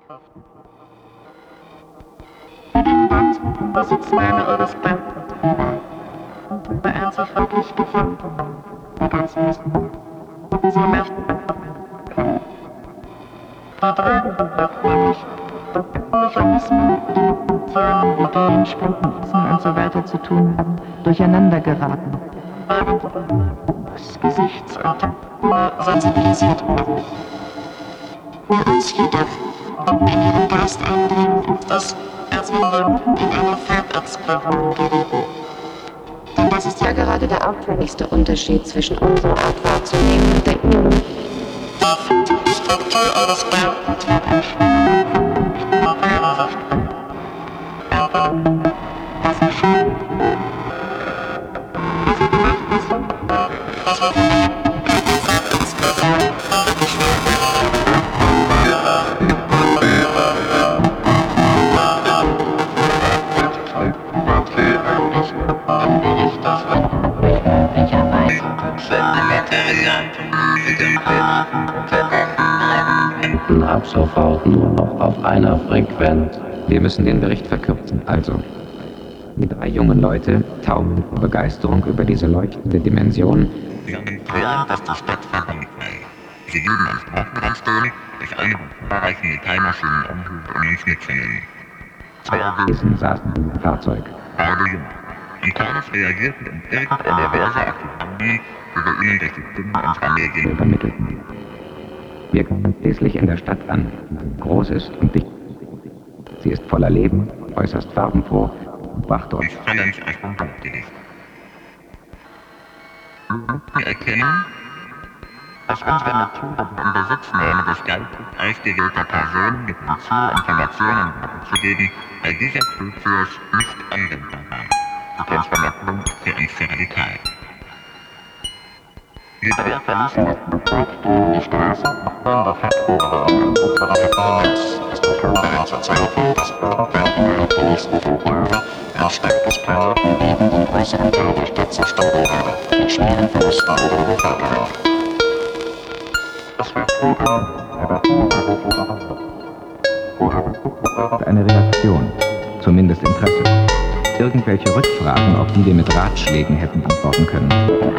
Niemand Besitznahme ihres Banken. Er hat sich wirklich gefunden. Die ganzen Wissen. Sie möchten. Die Drogen wird nämlich Mechanismen, die Zahlen, Ideen, Spendenwissen und so weiter zu tun haben, durcheinander geraten. Das Gesichts- und sensibilisiert werden. Für uns jedoch, in ihren Geist eindringen, ist, als wenn wir in eine Farbexplosion gerieten. Denn das ist ja gerade der auffälligste Unterschied zwischen unserer Art wahrzunehmen und der ihnen. Die Struktur ihres Glaubens wird was geschehen? Was sie gemacht ist, was wir ab sofort nur noch auf einer Frequenz. Wir müssen den Bericht verkürzen. Also, die 3 jungen Leute taumeln vor Begeisterung über diese leuchtende Dimension. Sie demonstrieren, dass die Stadt verbannt sei. Sie blieben am Straßenrand stehen, bis eine zahlreichen Metallmaschinen umhielt, um uns mitzunehmen. 2 Wesen saßen im Fahrzeug. Beide jung. Und keines reagierten in irgendeiner Weise auf die Handlungen, die wir ihnen durch die Stimmen unserer Medien übermittelten. Wir kamen schließlich in der Stadt an, die groß ist und dicht. Sie ist voller Leben, äußerst farbenfroh und brachte uns vollends aus dem Gleichgewicht. Wir erkennen, dass unsere Methode in Besitznahme des Geistes ausgewählter Personen mit dem Ziel, Informationen weiterzugeben, bei dieser Spezies nicht anwendbar war. Die Transformation ist für uns sehr radikal. Die 3 verließen die Straße, nachdem der Fettvorgang unserer Performance ist der Tode in Verzweiflung, dass irgendwann in der nächsten Folge ein starkes Planetenleben den größeren Teil der Stadt zerstören würde, mit schweren Verlusten oder Bevölkerung. Das war eine Reaktion, zumindest Interesse. Irgendwelche Rückfragen, auf die wir mit Ratschlägen hätten antworten können.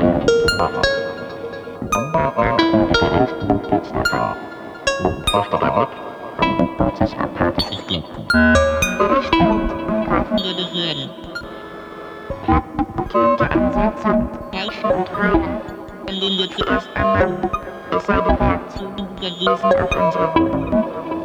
Greifende Behörden. Betonte Ansätze, Helfen und Heilen, in denen wir zuerst einmal, es sei die Reaktion der Wesen auf unsere